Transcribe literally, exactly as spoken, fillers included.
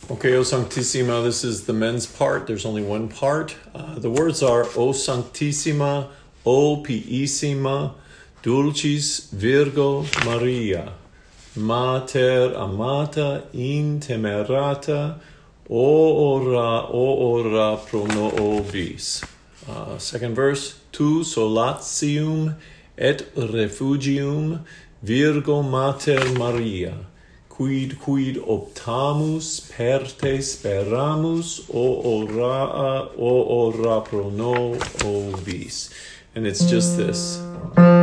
Okay, O Sanctissima, this is the men's part. There's only one part. Uh, the words are O Sanctissima, O Piissima, Dulcis Virgo Maria, Mater amata intemerata, ora, ora pro nobis. Uh, second verse, Tu solatium et refugium Virgo Mater Maria, quid quid optamus per te speramus, o ora, o ora pro nobis. And it's just this.